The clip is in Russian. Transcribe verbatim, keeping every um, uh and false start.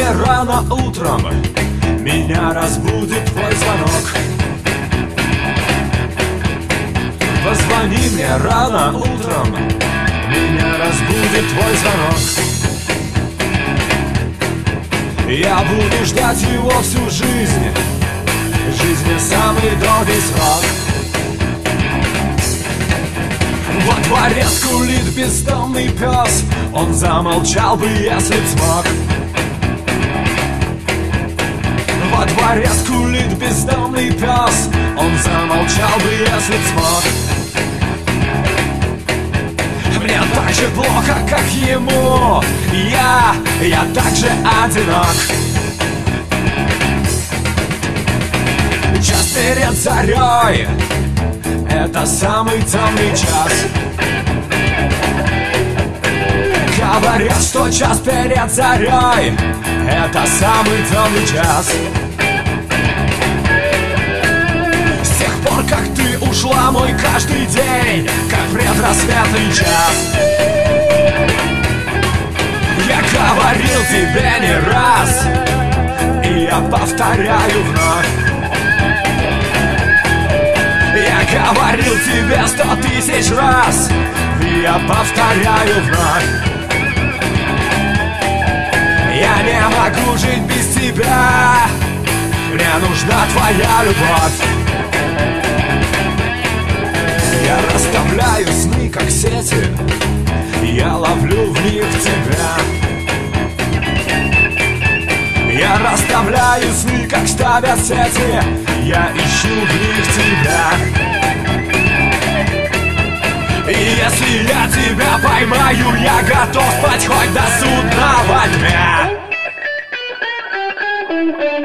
рано утром, меня разбудит твой звонок. Позвони мне рано утром, меня разбудит твой звонок. Я буду ждать его всю жизнь, жизни самый долгий срок. Во дворе скулит бездомный пес, он замолчал бы, если б смог. Во дворе скулит бездомный пес, он замолчал бы, если б смог. Мне так же плохо, как ему, я, я так же одинок. Час перед зарей, это самый темный час. Говорят, что час перед зарей, это самый темный час. С тех пор, как ты ушла, мой каждый день как предрассветный час. Я говорил тебе не раз, и я повторяю вновь. Я говорил тебе сто тысяч раз, и я повторяю вновь. Я не могу жить без тебя, мне нужна твоя любовь. Я расставляю сны, как сети, я ловлю в них тебя. Я расставляю сны, как ставят сети, я ищу в них тебя. И если я тебя поймаю, я готов спать хоть до судного дня.